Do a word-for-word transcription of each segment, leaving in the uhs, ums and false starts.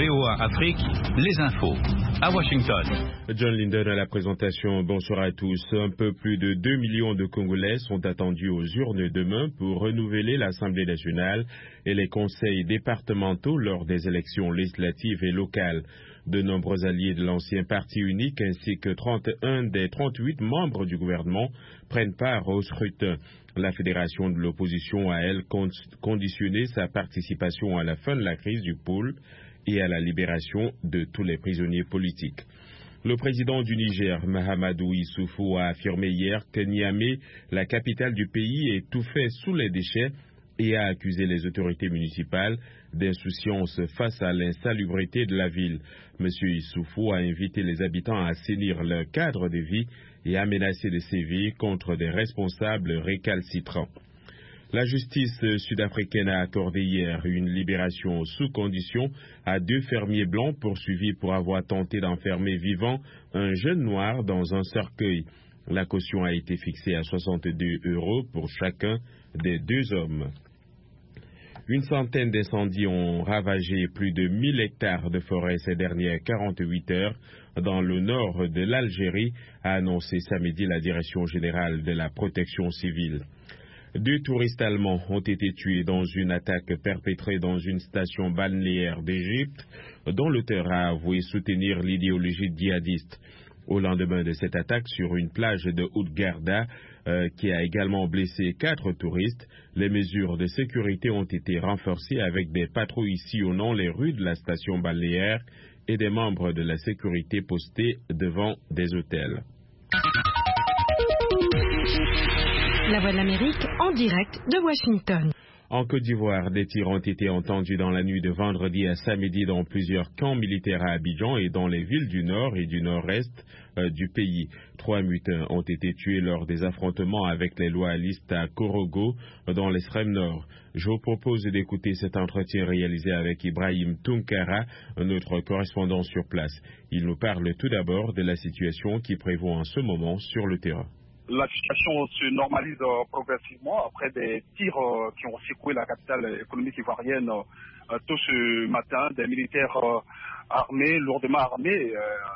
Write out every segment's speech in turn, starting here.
V O A Afrique, les infos. À Washington. John Linden à la présentation. Bonsoir à tous. Un peu plus de deux millions de Congolais sont attendus aux urnes demain pour renouveler l'Assemblée nationale et les conseils départementaux lors des élections législatives et locales. De nombreux alliés de l'ancien parti unique ainsi que trente et un des trente-huit membres du gouvernement prennent part au scrutin. La fédération de l'opposition a, elle, conditionné sa participation à la fin de la crise du pôle et à la libération de tous les prisonniers politiques. Le président du Niger, Mahamadou Issoufou, a affirmé hier que Niamey, la capitale du pays, étouffait sous les déchets et a accusé les autorités municipales d'insouciance face à l'insalubrité de la ville. M. Issoufou a invité les habitants à assainir leur cadre de vie et a menacé de sévir contre des responsables récalcitrants. La justice sud-africaine a accordé hier une libération sous condition à deux fermiers blancs poursuivis pour avoir tenté d'enfermer vivant un jeune noir dans un cercueil. La caution a été fixée à soixante-deux euros pour chacun des deux hommes. Une centaine d'incendies ont ravagé plus de mille hectares de forêt ces dernières quarante-huit heures dans le nord de l'Algérie, a annoncé samedi la Direction générale de la protection civile. Deux touristes allemands ont été tués dans une attaque perpétrée dans une station balnéaire d'Égypte, dont l'auteur a avoué soutenir l'idéologie djihadiste. Au lendemain de cette attaque sur une plage de Hurghada, euh, qui a également blessé quatre touristes, les mesures de sécurité ont été renforcées avec des patrouilles sillonnant les rues de la station balnéaire et des membres de la sécurité postés devant des hôtels. La Voix de l'Amérique en direct de Washington. En Côte d'Ivoire, des tirs ont été entendus dans la nuit de vendredi à samedi dans plusieurs camps militaires à Abidjan et dans les villes du nord et du nord-est euh, du pays. Trois mutins ont été tués lors des affrontements avec les loyalistes à Korogo, dans l'extrême nord. Je vous propose d'écouter cet entretien réalisé avec Ibrahim Tunkara, notre correspondant sur place. Il nous parle tout d'abord de la situation qui prévaut en ce moment sur le terrain. La situation se normalise euh, progressivement après des tirs euh, qui ont secoué la capitale économique ivoirienne euh, tôt ce matin. Des militaires euh, armés, lourdement armés,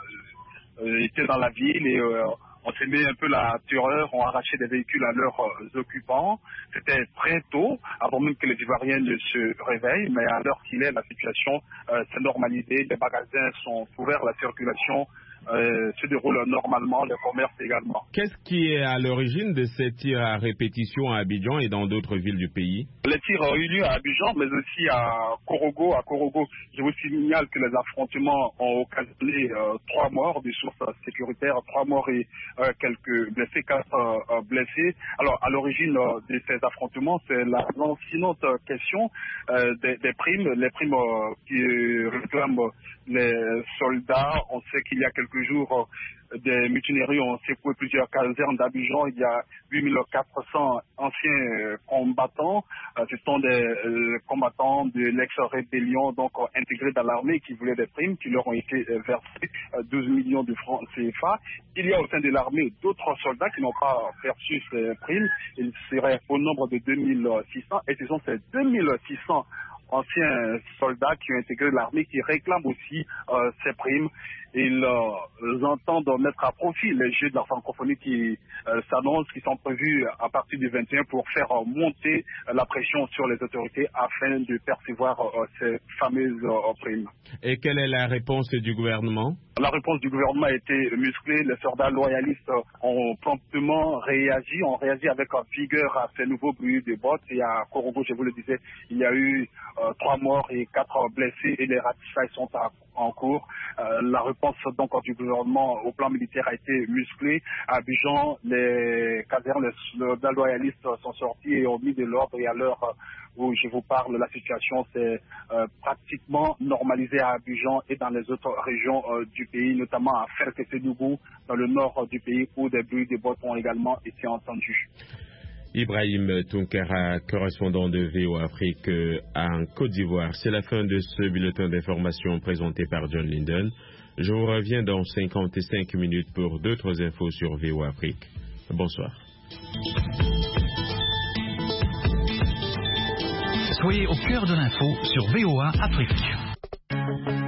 euh, euh, étaient dans la ville et euh, ont semé un peu la terreur, ont arraché des véhicules à leurs euh, occupants. C'était très tôt, avant même que les Ivoiriens ne se réveillent, mais à l'heure qu'il est, la situation euh, s'est normalisée. Les magasins sont ouverts, la circulation Euh, se déroule normalement, le commerce également. Qu'est-ce qui est à l'origine de ces tirs à répétition à Abidjan et dans d'autres villes du pays? Les tirs ont eu lieu à Abidjan, mais aussi à Korogo. À Korogo, je vous signale que les affrontements ont occasionné euh, trois morts, des sources sécuritaires, trois morts et euh, quelques blessés, quatre euh, blessés. Alors, à l'origine euh, de ces affrontements, c'est la lancinante question euh, des, des primes, les primes euh, qui réclament les soldats. On sait qu'il y a quelques jours, des mutineries ont secoué plusieurs casernes d'Abidjan. Il y a huit mille quatre cents anciens combattants. Ce sont des combattants de l'ex-rébellion, donc intégrés dans l'armée, qui voulaient des primes, qui leur ont été versées douze millions de francs C F A. Il y a au sein de l'armée d'autres soldats qui n'ont pas perçu ces primes. Ils seraient au nombre de deux mille six cents, et ce sont ces deux mille six cents anciens soldats qui ont intégré l'armée qui réclament aussi euh, ces primes. Ils, euh, ils entendent mettre à profit les Jeux de la francophonie qui euh, s'annoncent, qui sont prévus à partir du vingt et un pour faire euh, monter euh, la pression sur les autorités afin de percevoir euh, ces fameuses euh, primes. Et quelle est la réponse du gouvernement? La réponse du gouvernement a été musclée. Les soldats loyalistes ont promptement réagi, ont réagi avec vigueur à ces nouveaux bruits de bottes. Et à Korogo, je vous le disais, il y a eu euh, trois morts et quatre blessés et les ratissage sont à, en cours. Euh, la réponse donc du gouvernement au plan militaire a été musclée. À Abidjan, les casernes, les soldats loyalistes sont sortis et ont mis de l'ordre, et à l'heure où je vous parle, la situation s'est euh, pratiquement normalisée à Abidjan et dans les autres régions euh, du pays, notamment à Ferkessédougou, dans le nord du pays, où des bruits de bottes ont également été entendus. Ibrahim Tunkara, correspondant de V O A Afrique en Côte d'Ivoire. C'est la fin de ce bulletin d'information présenté par John Linden. Je vous reviens dans cinquante-cinq minutes pour d'autres infos sur V O A Afrique. Bonsoir. Soyez au cœur de l'info sur V O A Afrique.